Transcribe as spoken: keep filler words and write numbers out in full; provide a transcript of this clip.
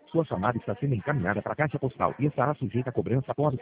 Sua chamada está sendo encaminhada para a caixa postal e estará sujeita a cobrança após o